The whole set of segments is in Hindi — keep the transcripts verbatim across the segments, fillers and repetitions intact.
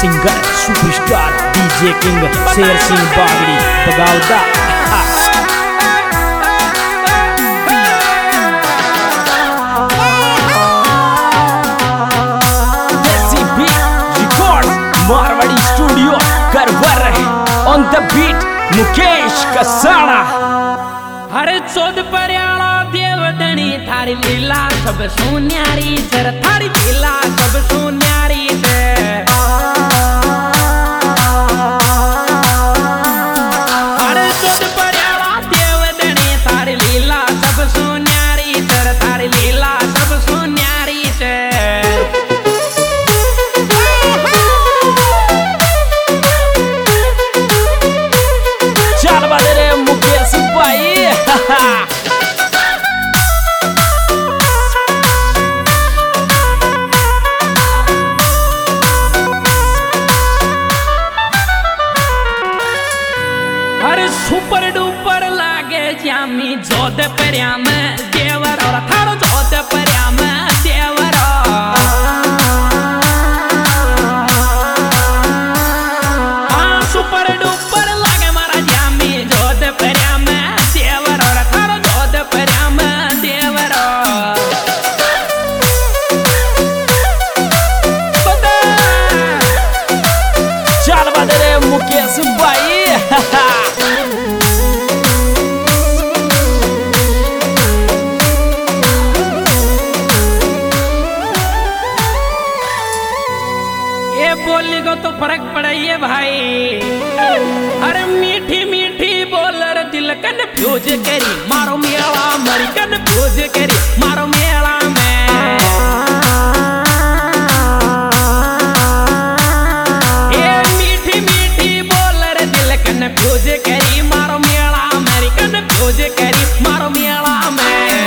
Singer superstar DJ king Sher Singh Bagri Bagawda. Marwari studio करवर on the beat Mukesh Kasada. हरे चौद पर्याला देवदनी थारी लीला सब सोन्यारी सर थारी लीला सब सोन्यारी से हरे चौद पर्याला देवदनी थारी लीला सब सोन्यारी सर थारी लीला सब सोन्यारी से मुकेश भाई अरे सुपर डुपर लागे जामी जोध पर्या में देवर और थारो जोध पर्या में देवर हाँ सुपर डुपर लागे मारा जामी जोध पर्या में देवर और थारो जोध पर्या में देवर चल बदरे मुकेश भाई ये बोली को तो फर्क पड़े भाई। अरे मीठी मीठी बोलर दिल कन फ्यूज करी मारो मेला मरी कन फ्यूज करी मारो मेला में ये मीठी मीठी बोलर दिल कन फ्यूज करी मारो मेला मरी कन फ्यूज करी मारो मेला में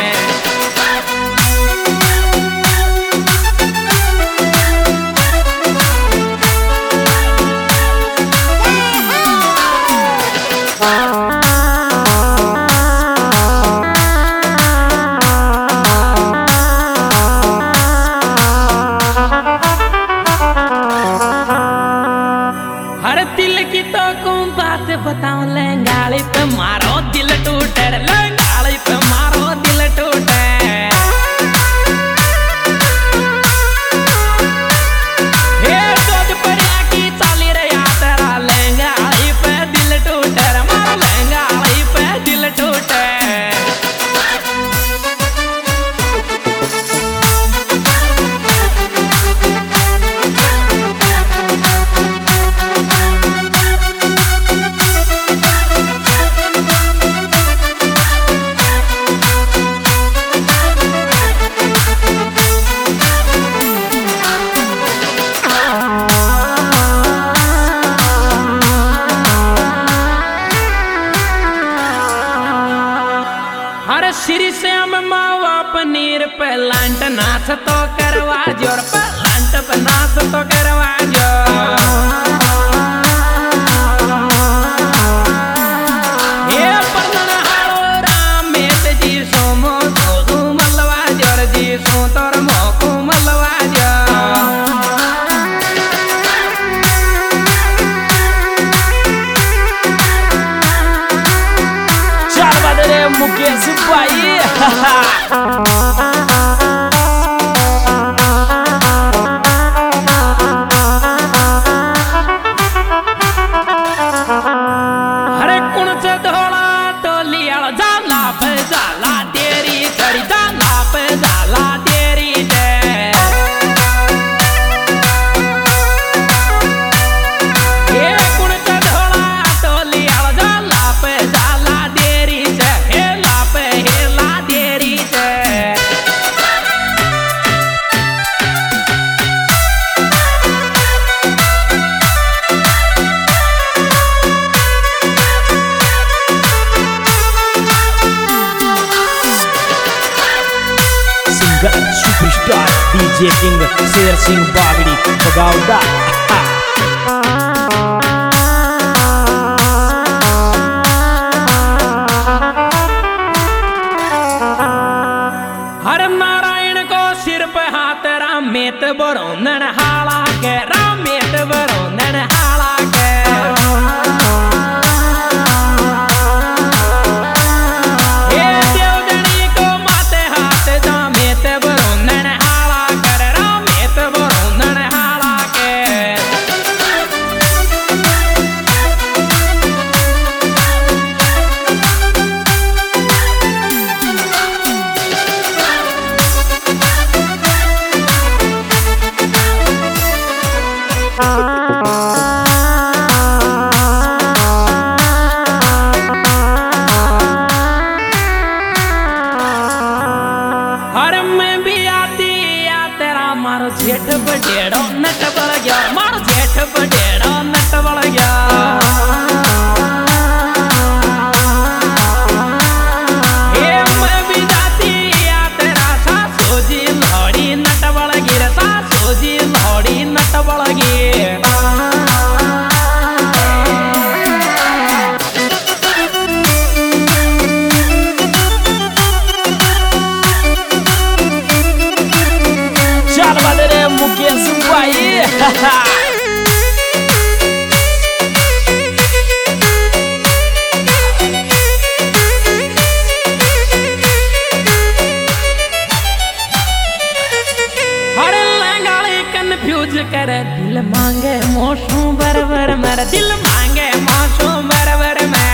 बताओ लंगाली पे मारो दिल टूटे लंगाली पे मारो दिल टूटे हे जोध पर्या की चाली रे तेरा लंगाली पे दिल टूटे मारो लंगाली पे दिल टूटे श्री श्याम मावा पनीर पे लांट नाच तो करवा जोर पे लांट पे नाच तो करवा जो ये परण हारो रामेत जी सोमो तो मलवा जोर जी सो तोर मोको मलवा जो चार बदरे मुकेश भाई हरे कुण से धोला टोलिया जाला पे जाला तेरी चढ़ी जाला पे जाला तेरी दे ये कुण से धोला टोलिया जाला पे जाला तेरी से हेला पे हेला तेरी से superstar DJ king Sher Singh Bagri बगावदा। हर नारायण को सिर पे हाथ राम में तो बरोंदन हाला के राम मेट बरोंदन हाला के ये देवदनी को माते हाथ जा मेट बरोंदन हाला कर रा मेट बरोंदन हाला के हर में भी आती या तेरा मारो जेठ बडेड़ो नट बड़ गया मारो जेठ बडेड़ो नट बड़ गया ये मैं भी जाती या तेरा सा सोजी लौड़ी नट बड़ गिर सा सोजी लौड़ी नट बड़ गिर मुकेश भाई हर लंगाड़ी कंफ्यूज करे दिल मांगे मोशू बरबर मेरा दिल मांगे मोशू बरबर में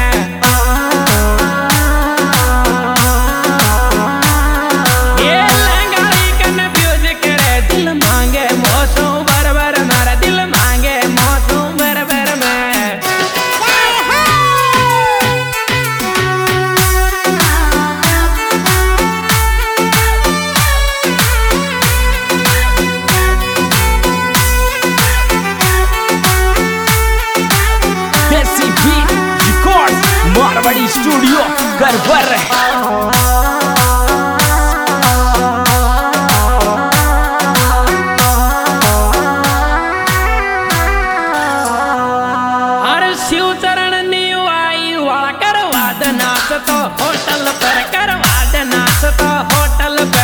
मारवाड़ी स्टूडियो गरबर हर शिव चरण नीवाई वाला करवा दे नाच तो होटल पर करवा दे नाच तो होटल पे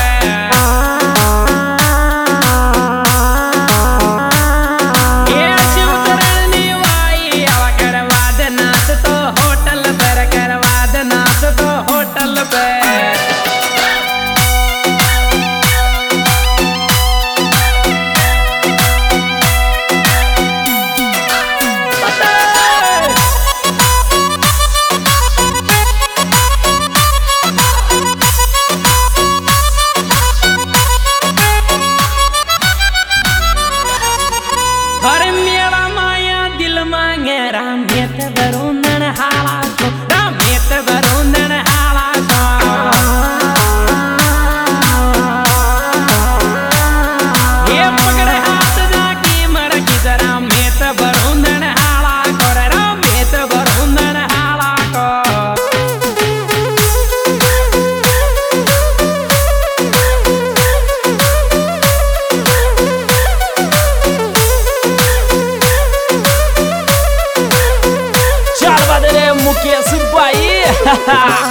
ये शिव चरण नीवाई वाला करवा दे नाच तो होटल पर करवा दे नाच तो होटल पे हर मेरा माया दिल मांगे रामेत बरोंदन हाला को रामेत बरोंदन हाला को ये पकड़े हाथ जाकी मर की रामेत बरोंदन हाला को रामेत बरोंदन हाला को मुकेश भाई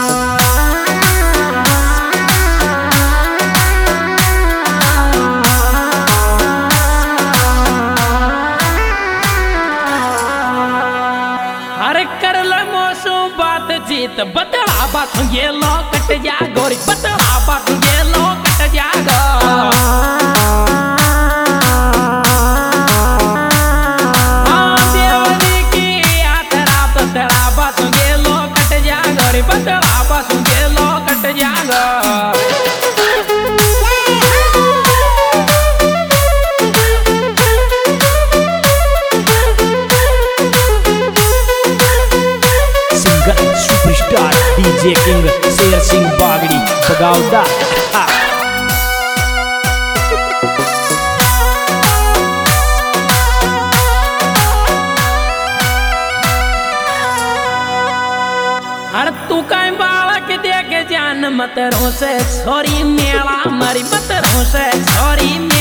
हर कर ले मोसो बातचीत बतला बात ये लो कट जा गोरी बतला बात ये लो कट जा गो बतला बसु गेलो कट जागो singer superstar DJ king Sher Singh Bagri बगावदा हर तू कहीं बालक देख जान मत रो से छोरी मेला मरी मत रो से छोरी